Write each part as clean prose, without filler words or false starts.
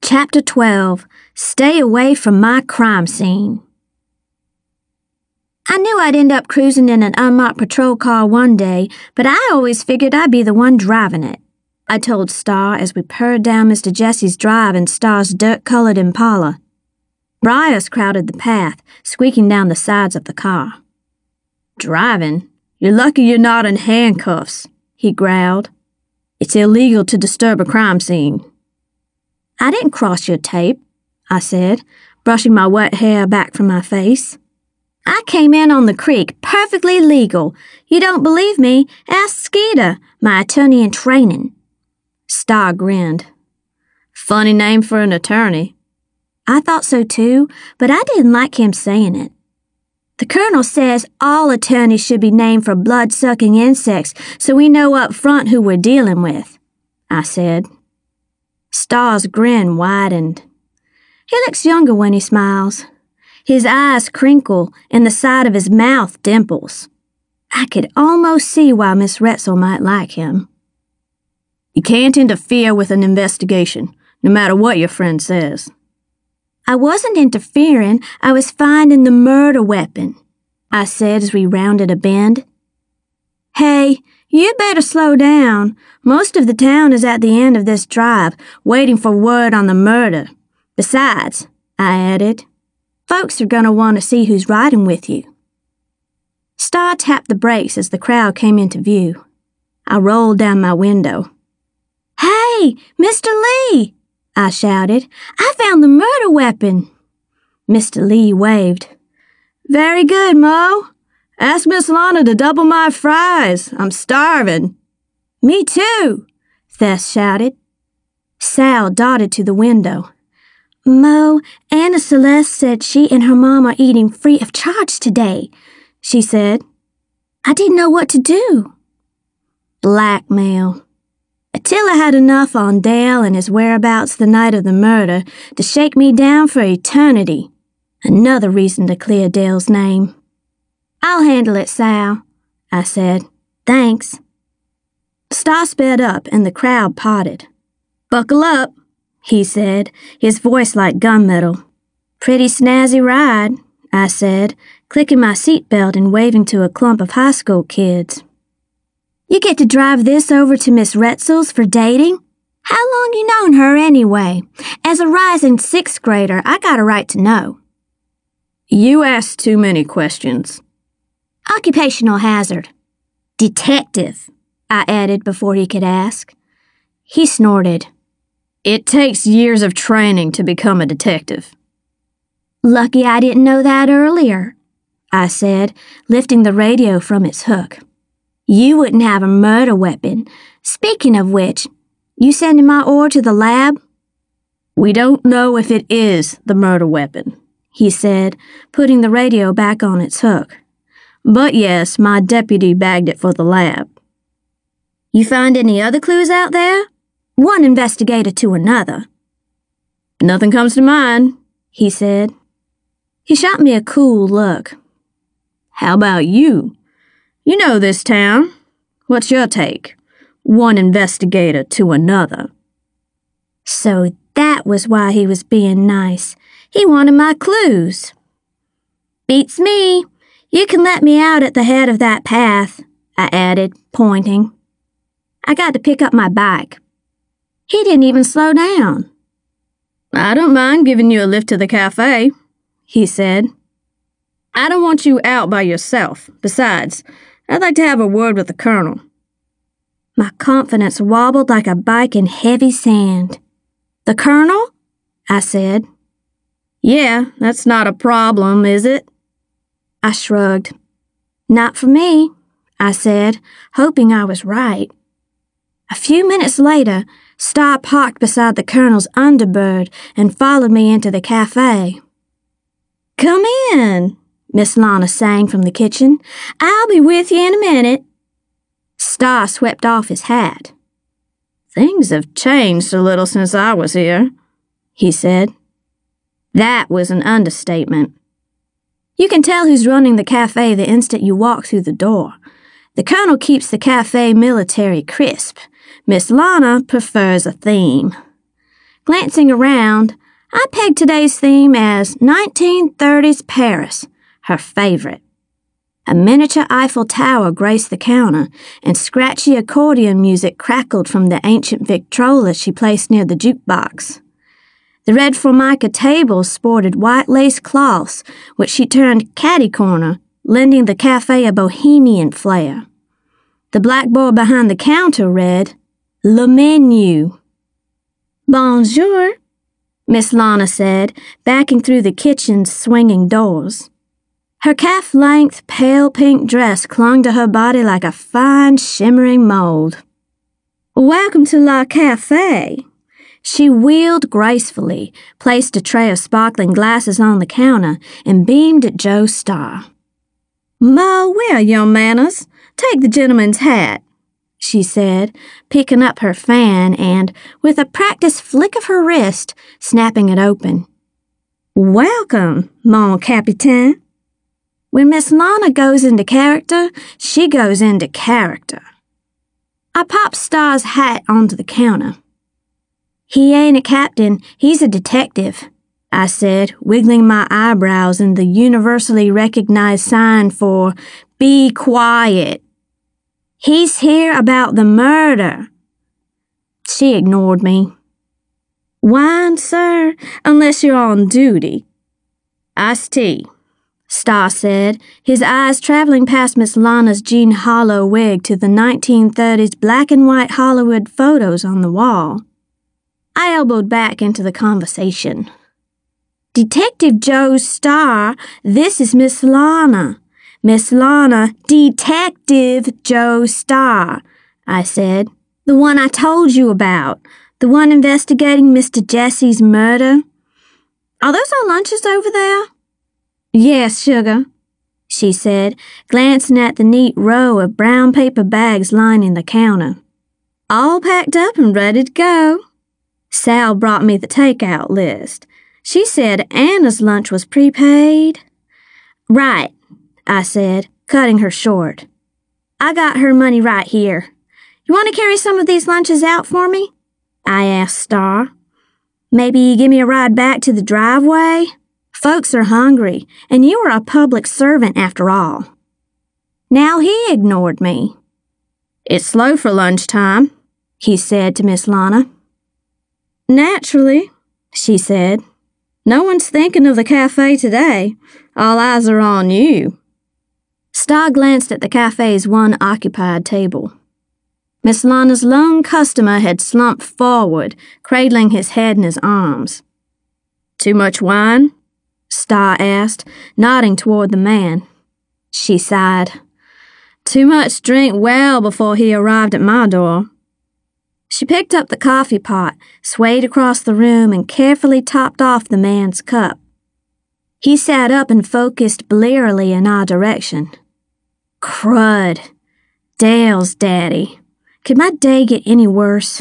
Chapter 12. Stay away from my crime scene. I knew I'd end up cruising in an unmarked patrol car one day, but I always figured I'd be the one driving it, I told Star as we purred down Mr. Jesse's drive in Star's dirt-colored Impala. Briars crowded the path, squeaking down the sides of the car. "Driving? You're lucky you're not in handcuffs," he growled. "It's illegal to disturb a crime scene." "I didn't cross your tape," I said, brushing my wet hair back from my face. "I came in on the creek, perfectly legal. You don't believe me? Ask Skeeter, my attorney in training." Star grinned. "Funny name for an attorney." I thought so too, but I didn't like him saying it. "The colonel says all attorneys should be named for blood-sucking insects so we know up front who we're dealing with," I said. Star's grin widened. He looks younger when he smiles. His eyes crinkle and the side of his mouth dimples. I could almost see why Miss Retzel might like him. "You can't interfere with an investigation, no matter what your friend says." "I wasn't interfering, I was finding the murder weapon," I said as we rounded a bend. "Hey, you better slow down. Most of the town is at the end of this drive, waiting for word on the murder. Besides," I added, "folks are gonna want to see who's riding with you." Star tapped the brakes as the crowd came into view. I rolled down my window. "Hey, Mr. Lee!" I shouted. "I found the murder weapon." Mr. Lee waved. "Very good, Mo. Ask Miss Lana to double my fries. I'm starving." "Me too," Thess shouted. Sal darted to the window. "Mo, Anna Celeste said she and her mom are eating free of charge today," she said. I didn't know what to do. Blackmail. Attila had enough on Dale and his whereabouts the night of the murder to shake me down for eternity. Another reason to clear Dale's name. "I'll handle it, Sal," I said. "Thanks." Star sped up and the crowd parted. "Buckle up," he said, his voice like gunmetal. "Pretty snazzy ride," I said, clicking my seatbelt and waving to a clump of high school kids. "You get to drive this over to Miss Retzel's for dating? How long you known her anyway? As a rising sixth grader, I got a right to know." "You asked too many questions." "Occupational hazard." "Detective," I added before he could ask. He snorted. "It takes years of training to become a detective." "Lucky I didn't know that earlier," I said, lifting the radio from its hook. "You wouldn't have a murder weapon. Speaking of which, you sending my ore to the lab?" "We don't know if it is the murder weapon," he said, putting the radio back on its hook. "But yes, my deputy bagged it for the lab." "You find any other clues out there?" One investigator to another. "Nothing comes to mind," he said. He shot me a cool look. "How about you? You know this town. What's your take? One investigator to another." So that was why he was being nice. He wanted my clues. "Beats me. You can let me out at the head of that path," I added, pointing. I got to pick up my bike. He didn't even slow down. "I don't mind giving you a lift to the cafe," he said. "I don't want you out by yourself. Besides, I'd like to have a word with the colonel." My confidence wobbled like a bike in heavy sand. "The colonel?" I said. "Yeah, that's not a problem, is it?" I shrugged. "Not for me," I said, hoping I was right. A few minutes later, Star parked beside the colonel's Underbird and followed me into the cafe. "Come in," Miss Lana sang from the kitchen. "I'll be with you in a minute." Star swept off his hat. "Things have changed a little since I was here," he said. That was an understatement. You can tell who's running the cafe the instant you walk through the door. The colonel keeps the cafe military crisp. Miss Lana prefers a theme. Glancing around, I pegged today's theme as 1930s Paris, her favorite. A miniature Eiffel Tower graced the counter, and scratchy accordion music crackled from the ancient Victrola she placed near the jukebox. The red formica tables sported white lace cloths, which she turned catty-corner, lending the cafe a bohemian flair. The blackboard behind the counter read, Le Menu. Bonjour, Miss Lana said, backing through the kitchen's swinging doors. Her calf-length, pale pink dress clung to her body like a fine, shimmering mold. Welcome to La Cafe. She wheeled gracefully, placed a tray of sparkling glasses on the counter, and beamed at Joe Starr. Ma, where are your manners? Take the gentleman's hat, she said, picking up her fan and, with a practiced flick of her wrist, snapping it open. Welcome, mon capitaine. When Miss Lana goes into character, she goes into character. I popped Starr's hat onto the counter. He ain't a captain, he's a detective, I said, wiggling my eyebrows in the universally recognized sign for be quiet. He's here about the murder. She ignored me. Wine, sir, unless you're on duty. Iced tea, Starr said, his eyes traveling past Miss Lana's Jean Harlow wig to the 1930s black and white Hollywood photos on the wall. I elbowed back into the conversation. Detective Joe Starr, this is Miss Lana. Miss Lana, Detective Joe Starr, I said. The one I told you about. The one investigating Mr. Jesse's murder. Are those our lunches over there? Yes, sugar, she said, glancing at the neat row of brown paper bags lining the counter. All packed up and ready to go. Sal brought me the takeout list. She said Anna's lunch was prepaid. Right, I said, cutting her short. I got her money right here. You want to carry some of these lunches out for me? I asked Starr. Maybe give me a ride back to the driveway? Folks are hungry, and you are a public servant after all. Now he ignored me. It's slow for lunchtime, he said to Miss Lana. Naturally, she said. No one's thinking of the cafe today. All eyes are on you. Starr glanced at the cafe's one occupied table. Miss Lana's lone customer had slumped forward, cradling his head in his arms. Too much wine? Starr asked, nodding toward the man. She sighed. Too much drink well before he arrived at my door. She picked up the coffee pot, swayed across the room, and carefully topped off the man's cup. He sat up and focused blearily in our direction. Crud. Dale's daddy. Could my day get any worse?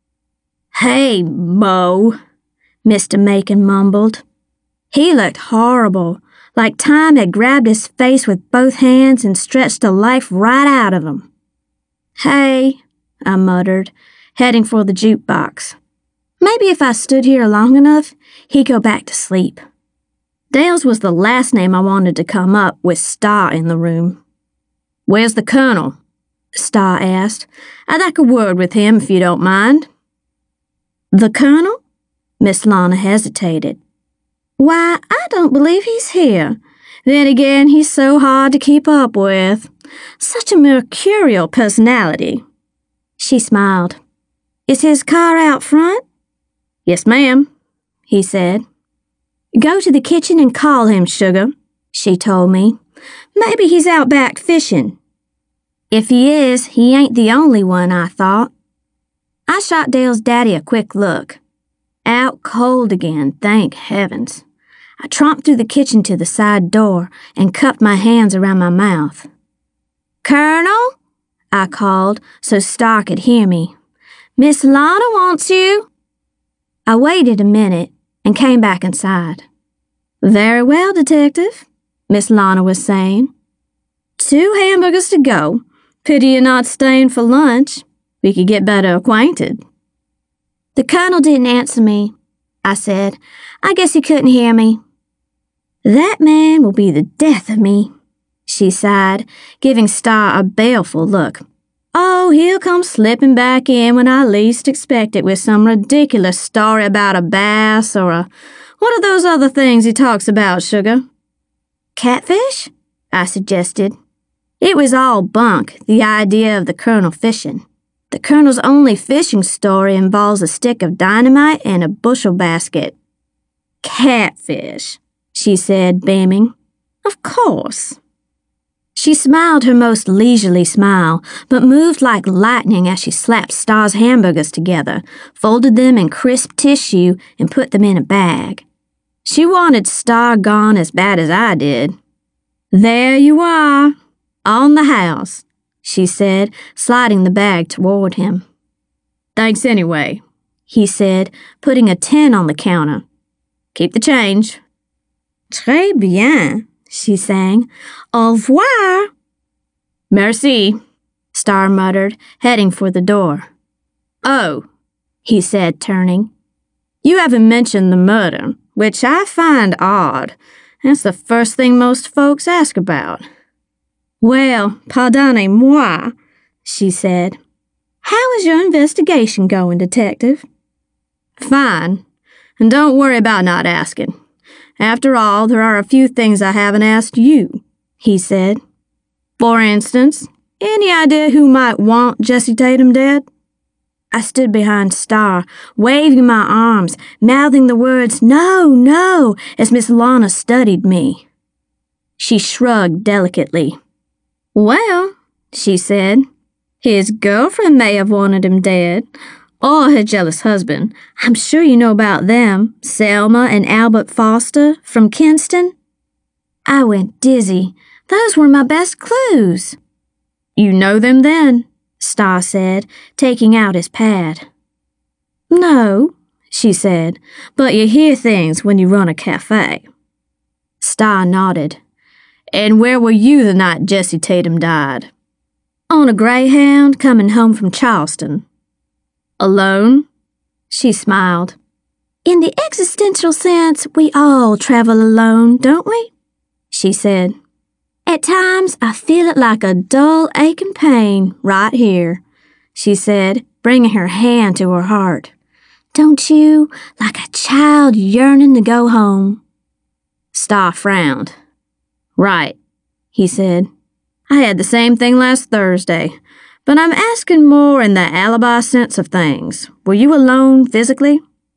Hey, Mo, Mr. Macon mumbled. He looked horrible, like time had grabbed his face with both hands and stretched the life right out of him. Hey, I muttered, heading for the jukebox. Maybe if I stood here long enough, he'd go back to sleep. Dale's was the last name I wanted to come up with Starr in the room. Where's the Colonel? Starr asked. I'd like a word with him if you don't mind. The Colonel? Miss Lana hesitated. Why, I don't believe he's here. Then again, he's so hard to keep up with. Such a mercurial personality. She smiled. Is his car out front? Yes, ma'am, he said. Go to the kitchen and call him, sugar, she told me. Maybe he's out back fishing. If he is, he ain't the only one, I thought. I shot Dale's daddy a quick look. Out cold again, thank heavens. I tromped through the kitchen to the side door and cupped my hands around my mouth. Colonel? I called so Starr could hear me. Miss Lana wants you. I waited a minute and came back inside. Very well, Detective, Miss Lana was saying. 2 hamburgers to go. Pity you're not staying for lunch. We could get better acquainted. The Colonel didn't answer me, I said. I guess he couldn't hear me. That man will be the death of me, she sighed, giving Star a baleful look. Oh, he'll come slipping back in when I least expect it with some ridiculous story about a bass or what are those other things he talks about, Sugar? Catfish? I suggested. It was all bunk, the idea of the Colonel fishing. The Colonel's only fishing story involves a stick of dynamite and a bushel basket. Catfish, she said, beaming. Of course. She smiled her most leisurely smile, but moved like lightning as she slapped Star's hamburgers together, folded them in crisp tissue, and put them in a bag. She wanted Star gone as bad as I did. There you are, on the house, she said, sliding the bag toward him. Thanks anyway, he said, putting a 10 on the counter. Keep the change. Très bien, she sang. Au revoir. Merci, Star muttered, heading for the door. Oh, he said, turning. You haven't mentioned the murder, which I find odd. That's the first thing most folks ask about. Well, pardonnez-moi, she said. How is your investigation going, Detective? Fine, and don't worry about not asking. After all, there are a few things I haven't asked you, he said. For instance, any idea who might want Jesse Tatum dead? I stood behind Star, waving my arms, mouthing the words, "No, no," as Miss Lana studied me. She shrugged delicately. Well, she said, his girlfriend may have wanted him dead, or her jealous husband. I'm sure you know about them, Selma and Albert Foster from Kinston. I went dizzy. Those were my best clues. You know them then, Star said, taking out his pad. No, she said, but you hear things when you run a cafe. Star nodded. And where were you the night Jesse Tatum died? On a Greyhound coming home from Charleston. Alone? She smiled. In the existential sense, we all travel alone, don't we? She said. At times, I feel it like a dull, aching pain right here, she said, bringing her hand to her heart. Don't you? Like a child yearning to go home. Star frowned. Right, he said. I had the same thing last Thursday, but I'm asking more in the alibi sense of things. Were you alone physically?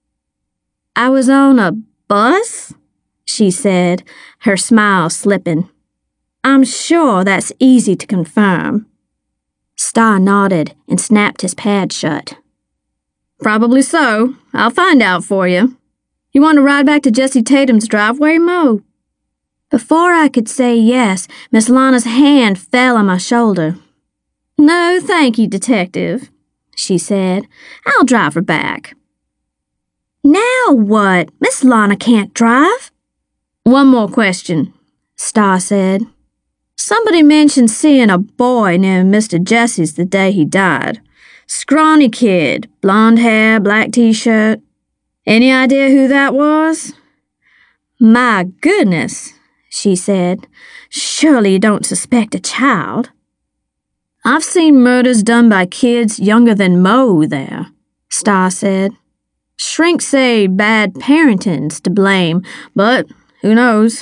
I was on a bus, she said, her smile slipping. I'm sure that's easy to confirm. Star nodded and snapped his pad shut. Probably so. I'll find out for you. You want to ride back to Jesse Tatum's driveway, Mo? Before I could say yes, Miss Lana's hand fell on my shoulder. No, thank you, Detective, she said. I'll drive her back. Now what? Miss Lana can't drive. One more question, Star said. Somebody mentioned seeing a boy near Mr. Jesse's the day he died. Scrawny kid, blonde hair, black t-shirt. Any idea who that was? My goodness, she said. Surely you don't suspect a child. I've seen murders done by kids younger than Mo there, Star said. Shrinks say bad parenting's to blame, but who knows?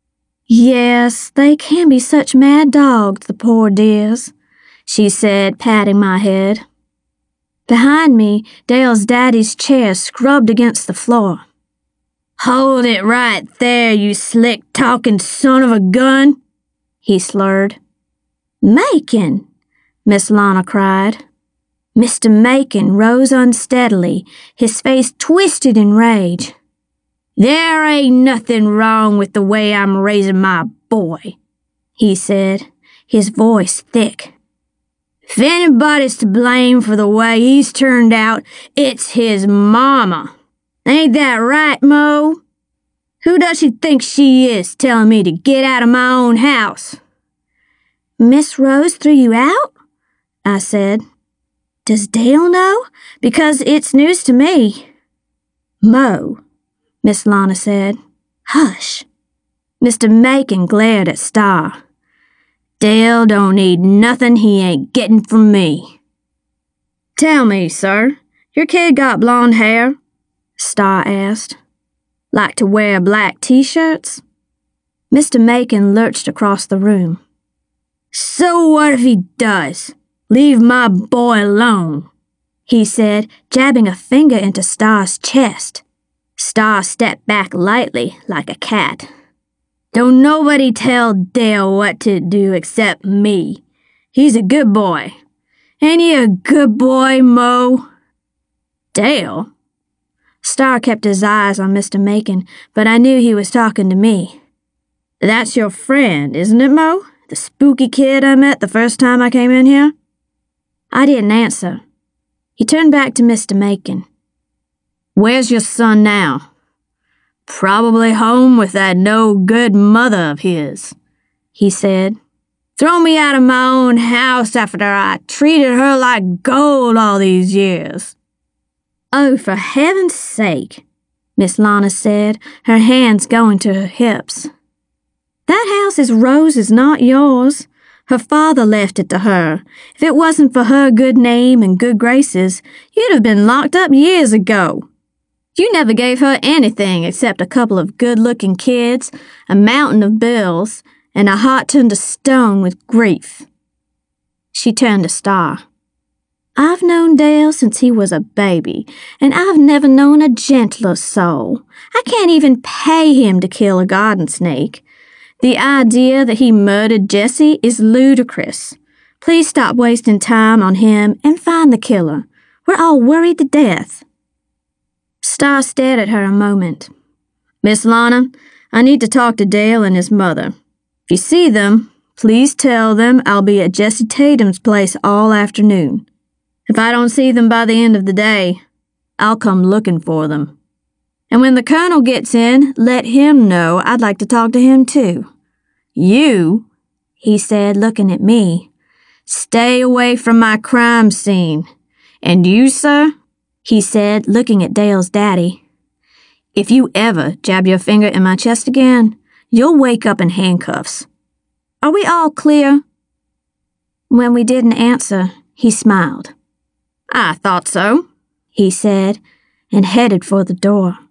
Yes, they can be such mad dogs, the poor dears, she said, patting my head. Behind me, Dale's daddy's chair scrubbed against the floor. Hold it right there, you slick-talking son of a gun, he slurred. Macon, Miss Lana cried. Mr. Macon rose unsteadily, his face twisted in rage. There ain't nothing wrong with the way I'm raising my boy, he said, his voice thick. If anybody's to blame for the way he's turned out, it's his mama. Ain't that right, Mo? Who does she think she is telling me to get out of my own house? Miss Rose threw you out? I said. Does Dale know? Because it's news to me. Mo, Miss Lana said. Hush. Mr. Macon glared at Star. Dale don't need nothing he ain't getting from me. Tell me, sir, your kid got blonde hair? Star asked. Like to wear black t-shirts? Mr. Macon lurched across the room. So what if he does? Leave my boy alone, he said, jabbing a finger into Star's chest. Star stepped back lightly, like a cat. Don't nobody tell Dale what to do except me. He's a good boy. Ain't he a good boy, Mo? Dale? Star kept his eyes on Mr. Macon, but I knew he was talking to me. That's your friend, isn't it, Mo? The spooky kid I met the first time I came in here? I didn't answer. He turned back to Mr. Macon. Where's your son now? Probably home with that no-good mother of his, he said. Throw me out of my own house after I treated her like gold all these years. Oh, for heaven's sake, Miss Lana said, her hands going to her hips. That house is Rose's, not yours. Her father left it to her. If it wasn't for her good name and good graces, you'd have been locked up years ago. You never gave her anything except a couple of good-looking kids, a mountain of bills, and a heart turned to stone with grief. She turned to Star. I've known Dale since he was a baby, and I've never known a gentler soul. I can't even pay him to kill a garden snake. The idea that he murdered Jessie is ludicrous. Please stop wasting time on him and find the killer. We're all worried to death. Star stared at her a moment. Miss Lana, I need to talk to Dale and his mother. If you see them, please tell them I'll be at Jesse Tatum's place all afternoon. If I don't see them by the end of the day, I'll come looking for them. And when the Colonel gets in, let him know I'd like to talk to him too. You, he said, looking at me, stay away from my crime scene. And you, sir, he said, looking at Dale's daddy, if you ever jab your finger in my chest again, you'll wake up in handcuffs. Are we all clear? When we didn't answer, he smiled. I thought so, he said, and headed for the door.